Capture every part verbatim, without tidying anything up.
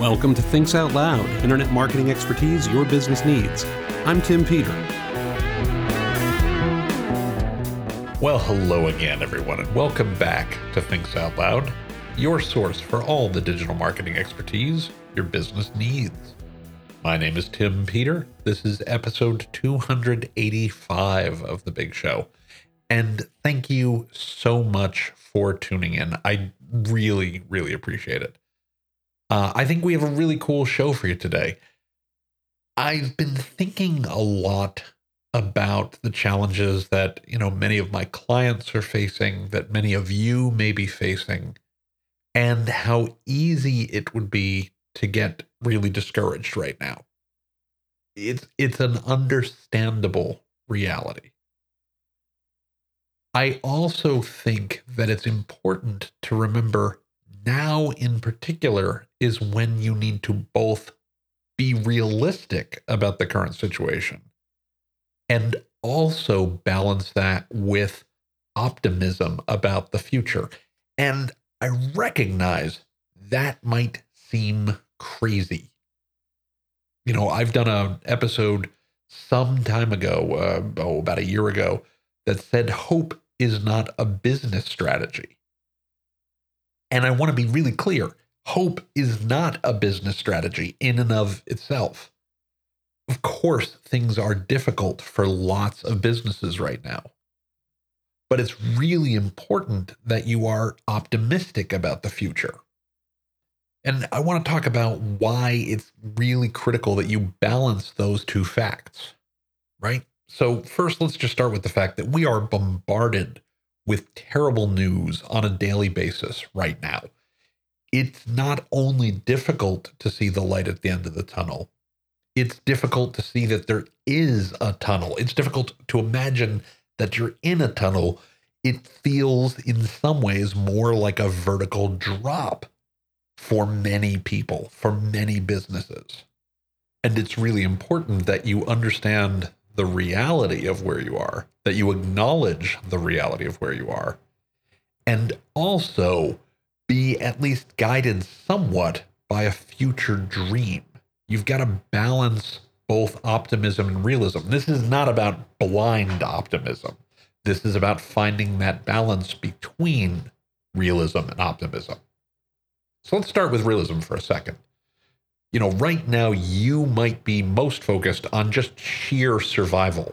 Welcome to Thinks Out Loud, internet marketing expertise your business needs. I'm Tim Peter. Well, hello again, everyone, and welcome back to Thinks Out Loud, your source for all the digital marketing expertise your business needs. My name is Tim Peter. This is episode two hundred eighty-five of The Big Show. And thank you so much for tuning in. I really, really appreciate it. Uh, I think we have a really cool show for you today. I've been thinking a lot about the challenges that, you know, many of my clients are facing, that many of you may be facing, and how easy it would be to get really discouraged right now. It's, it's an understandable reality. I also think that it's important to remember now in particular is when you need to both be realistic about the current situation and also balance that with optimism about the future. And I recognize that might seem crazy. You know, I've done an episode some time ago, uh, oh, about a year ago, that said hope is not a business strategy. And I want to be really clear. Hope is not a business strategy in and of itself. Of course, things are difficult for lots of businesses right now. But it's really important that you are optimistic about the future. And I want to talk about why it's really critical that you balance those two facts, right? So first, let's just start with the fact that we are bombarded with terrible news on a daily basis right now. It's not only difficult to see the light at the end of the tunnel, it's difficult to see that there is a tunnel. It's difficult to imagine that you're in a tunnel. It feels in some ways more like a vertical drop for many people, for many businesses. And it's really important that you understand the reality of where you are, that you acknowledge the reality of where you are, and also be at least guided somewhat by a future dream. You've got to balance both optimism and realism. This is not about blind optimism. This is about finding that balance between realism and optimism. So let's start with realism for a second. You know, right now you might be most focused on just sheer survival.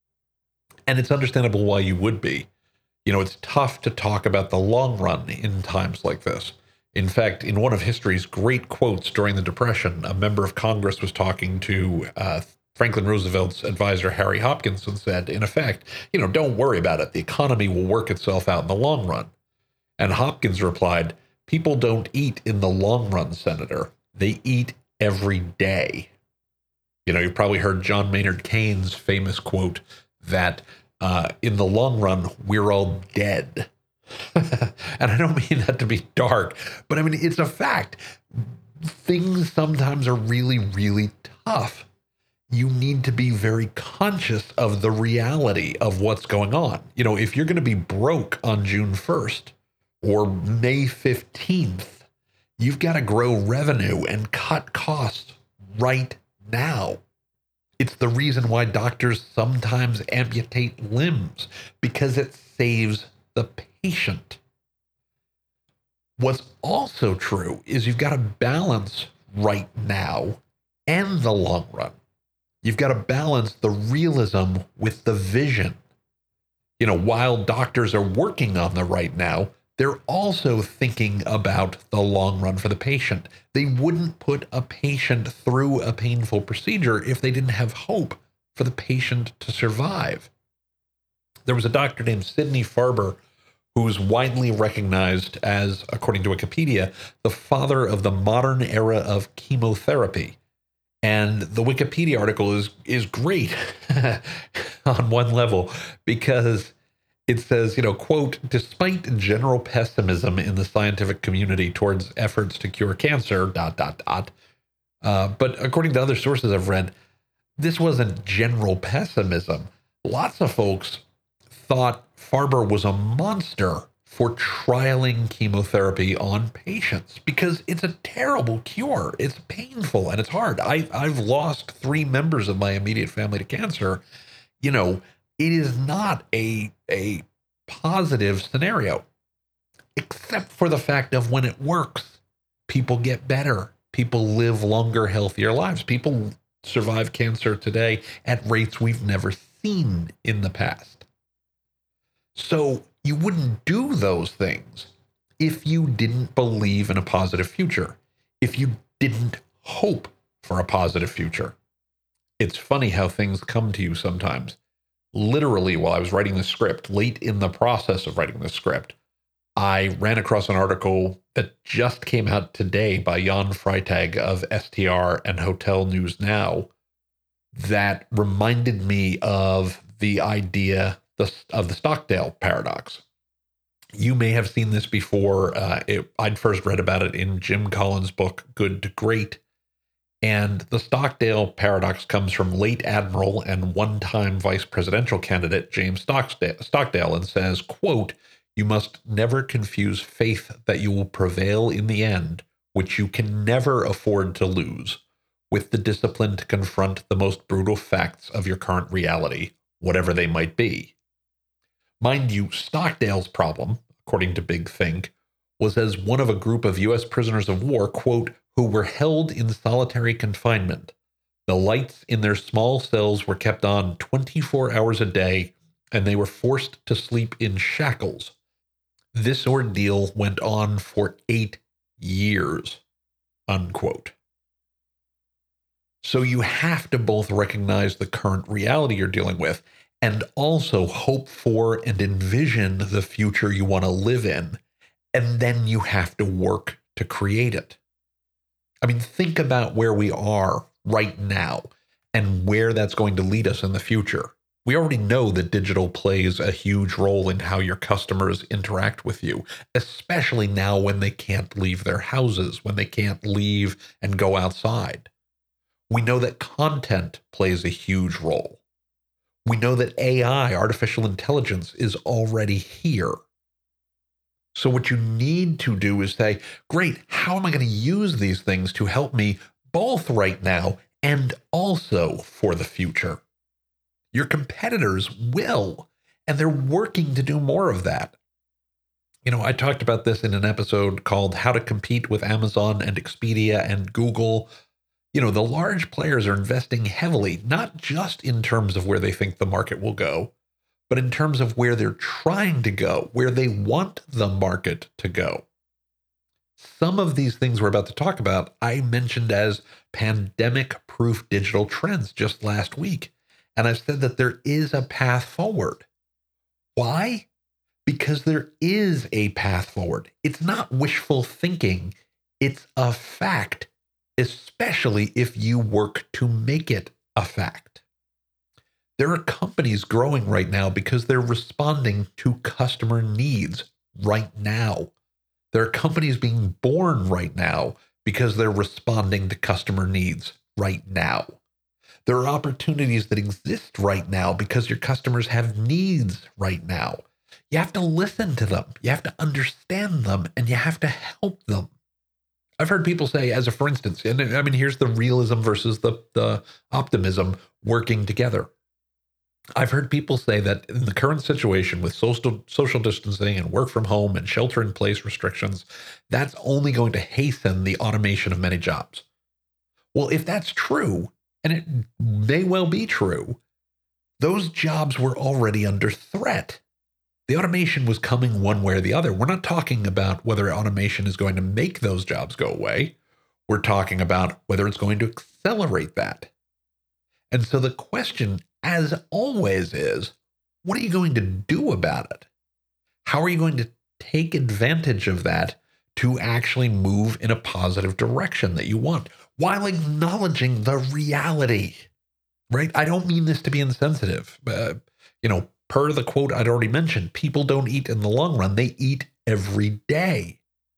And it's understandable why you would be. You know, it's tough to talk about the long run in times like this. In fact, in one of history's great quotes during the Depression, a member of Congress was talking to uh, Franklin Roosevelt's advisor, Harry Hopkins, and said, in effect, you know, don't worry about it. The economy will work itself out in the long run. And Hopkins replied, people don't eat in the long run, Senator. They eat every day. You know, you've probably heard John Maynard Keynes' famous quote that uh, in the long run, we're all dead. And I don't mean that to be dark, but I mean, it's a fact. Things sometimes are really, really tough. You need to be very conscious of the reality of what's going on. You know, if you're going to be broke on June first or May fifteenth, you've got to grow revenue and cut costs right now. It's the reason why doctors sometimes amputate limbs, because it saves the patient. What's also true is you've got to balance right now and the long run. You've got to balance the realism with the vision. You know, while doctors are working on the right now, they're also thinking about the long run for the patient. They wouldn't put a patient through a painful procedure if they didn't have hope for the patient to survive. There was a doctor named Sidney Farber who's widely recognized as, according to Wikipedia, the father of the modern era of chemotherapy. And the Wikipedia article is is great on one level because it says, you know, quote, despite general pessimism in the scientific community towards efforts to cure cancer, dot, dot, dot. Uh, but according to other sources I've read, this wasn't general pessimism. Lots of folks thought Farber was a monster for trialing chemotherapy on patients because it's a terrible cure. It's painful and it's hard. I, I've lost three members of my immediate family to cancer. You know, it is not a, a positive scenario, except for the fact of when it works, people get better. People live longer, healthier lives. People survive cancer today at rates we've never seen in the past. So you wouldn't do those things if you didn't believe in a positive future, if you didn't hope for a positive future. It's funny how things come to you sometimes. Literally, while I was writing the script, late in the process of writing the script, I ran across an article that just came out today by Jan Freitag of S T R and Hotel News Now that reminded me of the idea of the Stockdale paradox. You may have seen this before. Uh, it, I'd first read about it in Jim Collins' book, Good to Great. And the Stockdale paradox comes from late Admiral and one-time vice presidential candidate James Stockdale and says, quote, "You must never confuse faith that you will prevail in the end, which you can never afford to lose, with the discipline to confront the most brutal facts of your current reality, whatever they might be." Mind you, Stockdale's problem, according to Big Think, was as one of a group of U S prisoners of war, quote, "who were held in solitary confinement. The lights in their small cells were kept on twenty-four hours a day, and they were forced to sleep in shackles. This ordeal went on for eight years, unquote. So you have to both recognize the current reality you're dealing with and also hope for and envision the future you want to live in. And then you have to work to create it. I mean, think about where we are right now and where that's going to lead us in the future. We already know that digital plays a huge role in how your customers interact with you, especially now when they can't leave their houses, when they can't leave and go outside. We know that content plays a huge role. We know that A I, artificial intelligence, is already here. So what you need to do is say, great, how am I going to use these things to help me both right now and also for the future? Your competitors will, and they're working to do more of that. You know, I talked about this in an episode called How to Compete with Amazon and Expedia and Google. You know, the large players are investing heavily, not just in terms of where they think the market will go, but in terms of where they're trying to go, where they want the market to go. Some of these things we're about to talk about, I mentioned as pandemic-proof digital trends just last week. And I've said that there is a path forward. Why? Because there is a path forward. It's not wishful thinking. It's a fact, especially if you work to make it a fact. There are companies growing right now because they're responding to customer needs right now. There are companies being born right now because they're responding to customer needs right now. There are opportunities that exist right now because your customers have needs right now. You have to listen to them. You have to understand them, and you have to help them. I've heard people say, as a for instance, and I mean, here's the realism versus the, the optimism working together. I've heard people say that in the current situation with social, social distancing and work from home and shelter in place restrictions, that's only going to hasten the automation of many jobs. Well, if that's true, and it may well be true, those jobs were already under threat. The automation was coming one way or the other. We're not talking about whether automation is going to make those jobs go away. We're talking about whether it's going to accelerate that. And so the question, as always, is, what are you going to do about it? How are you going to take advantage of that to actually move in a positive direction that you want, while acknowledging the reality, right? I don't mean this to be insensitive. Uh, you know, per the quote I'd already mentioned, people don't eat in the long run. They eat every day.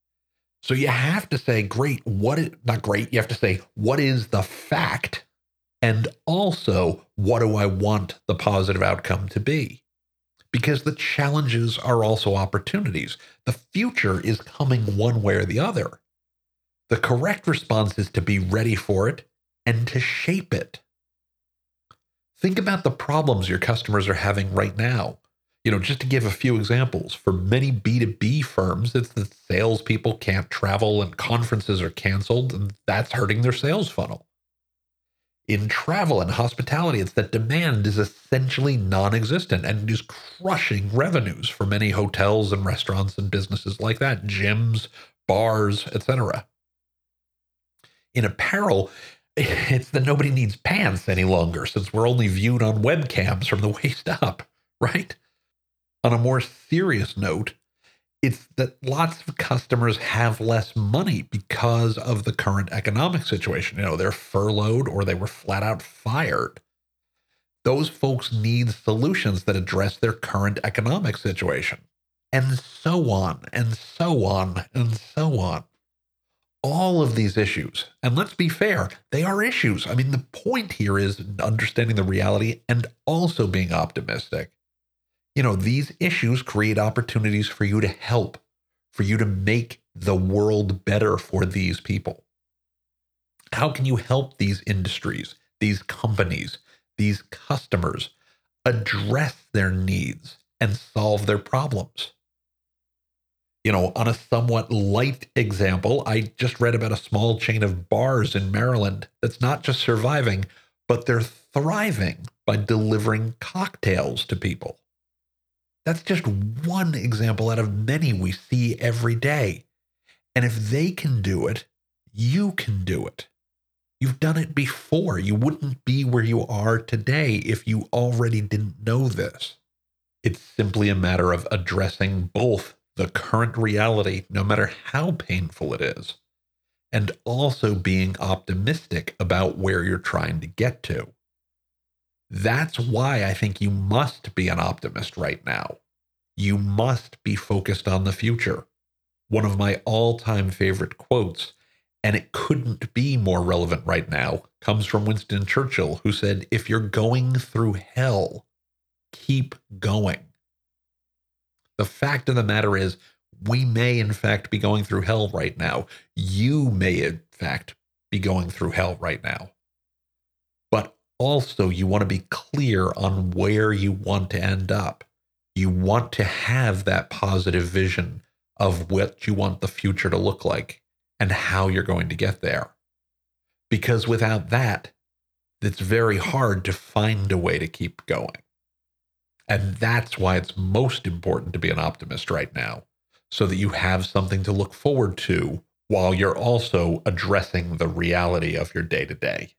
So you have to say, great, what is, not great, you have to say, what is the fact? And also, what do I want the positive outcome to be? because the challenges are also opportunities. The future is coming one way or the other. The correct response is to be ready for it and to shape it. Think about the problems your customers are having right now. You know, just to give a few examples, for many B two B firms, it's that salespeople can't travel and conferences are canceled, and that's hurting their sales funnel. In travel and hospitality, it's that demand is essentially non-existent and is crushing revenues for many hotels and restaurants and businesses like that, gyms, bars, et cetera. In apparel, it's that nobody needs pants any longer since we're only viewed on webcams from the waist up, right? On a more serious note, it's that lots of customers have less money because of the current economic situation. You know, they're furloughed or they were flat out fired. Those folks need solutions that address their current economic situation. And so on, and so on, and so on. All of these issues, and let's be fair, they are issues. I mean, the point here is understanding the reality and also being optimistic. You know, these issues create opportunities for you to help, for you to make the world better for these people. How can you help these industries, these companies, these customers address their needs and solve their problems? You know, on a somewhat light example, I just read about a small chain of bars in Maryland that's not just surviving, but they're thriving by delivering cocktails to people. That's just one example out of many we see every day. And if they can do it, you can do it. You've done it before. You wouldn't be where you are today if you already didn't know this. It's simply a matter of addressing both the current reality, no matter how painful it is, and also being optimistic about where you're trying to get to. That's why I think you must be an optimist right now. You must be focused on the future. One of my all-time favorite quotes, and it couldn't be more relevant right now, comes from Winston Churchill, who said, "If you're going through hell, keep going." The fact of the matter is, we may in fact be going through hell right now. You may in fact be going through hell right now. But also, you want to be clear on where you want to end up. You want to have that positive vision of what you want the future to look like and how you're going to get there. Because without that, it's very hard to find a way to keep going. And that's why it's most important to be an optimist right now, so that you have something to look forward to while you're also addressing the reality of your day-to-day.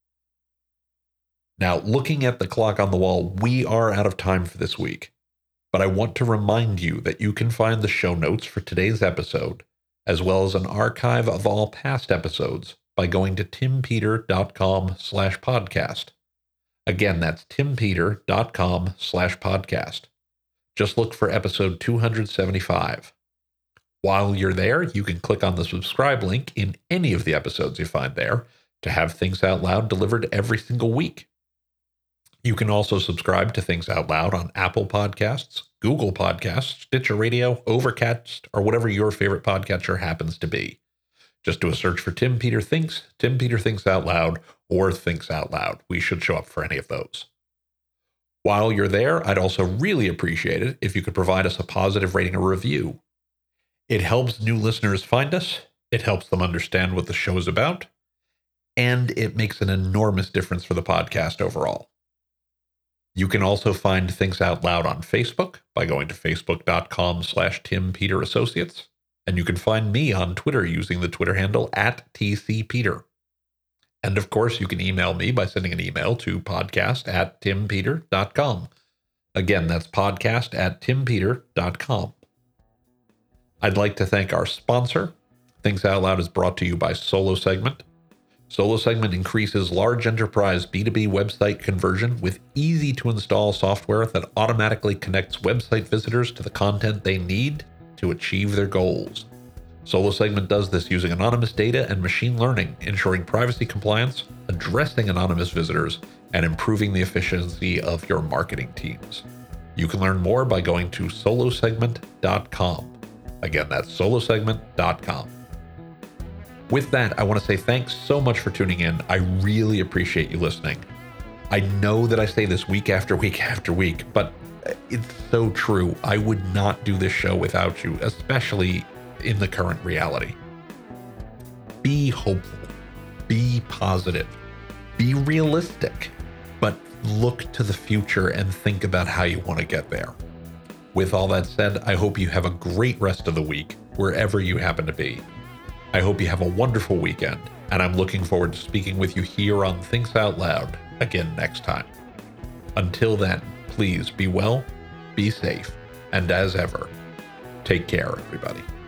Now, looking at the clock on the wall, we are out of time for this week. But I want to remind you that you can find the show notes for today's episode, as well as an archive of all past episodes, by going to timpeter.com slash podcast. Again, that's timpeter.com slash podcast. Just look for episode two seventy-five. While you're there, you can click on the subscribe link in any of the episodes you find there to have Things Out Loud delivered every single week. You can also subscribe to Things Out Loud on Apple Podcasts, Google Podcasts, Stitcher Radio, Overcast, or whatever your favorite podcatcher happens to be. Just do a search for Tim Peter Thinks, Tim Peter Thinks Out Loud, or Thinks Out Loud. We should show up for any of those. While you're there, I'd also really appreciate it if you could provide us a positive rating or review. It helps new listeners find us, it helps them understand what the show is about, and it makes an enormous difference for the podcast overall. You can also find Things Out Loud on Facebook by going to facebook.com slash Tim Peter Associates. And you can find me on Twitter using the Twitter handle at tcpeter. And of course, you can email me by sending an email to podcast at timpeter dot com. Again, that's podcast at timpeter dot com. I'd like to thank our sponsor. Things Out Loud is brought to you by Solo Segment. Solo Segment increases large enterprise B two B website conversion with easy-to-install software that automatically connects website visitors to the content they need to achieve their goals. Solo Segment does this using anonymous data and machine learning, ensuring privacy compliance, addressing anonymous visitors, and improving the efficiency of your marketing teams. You can learn more by going to solo segment dot com. Again, that's solo segment dot com. With that, I want to say thanks so much for tuning in. I really appreciate you listening. I know that I say this week after week after week, but it's so true. I would not do this show without you, especially in the current reality. Be hopeful. Be positive. Be realistic. But look to the future and think about how you want to get there. With all that said, I hope you have a great rest of the week, wherever you happen to be. I hope you have a wonderful weekend, and I'm looking forward to speaking with you here on Thinks Out Loud again next time. Until then, please be well, be safe, and as ever, take care, everybody.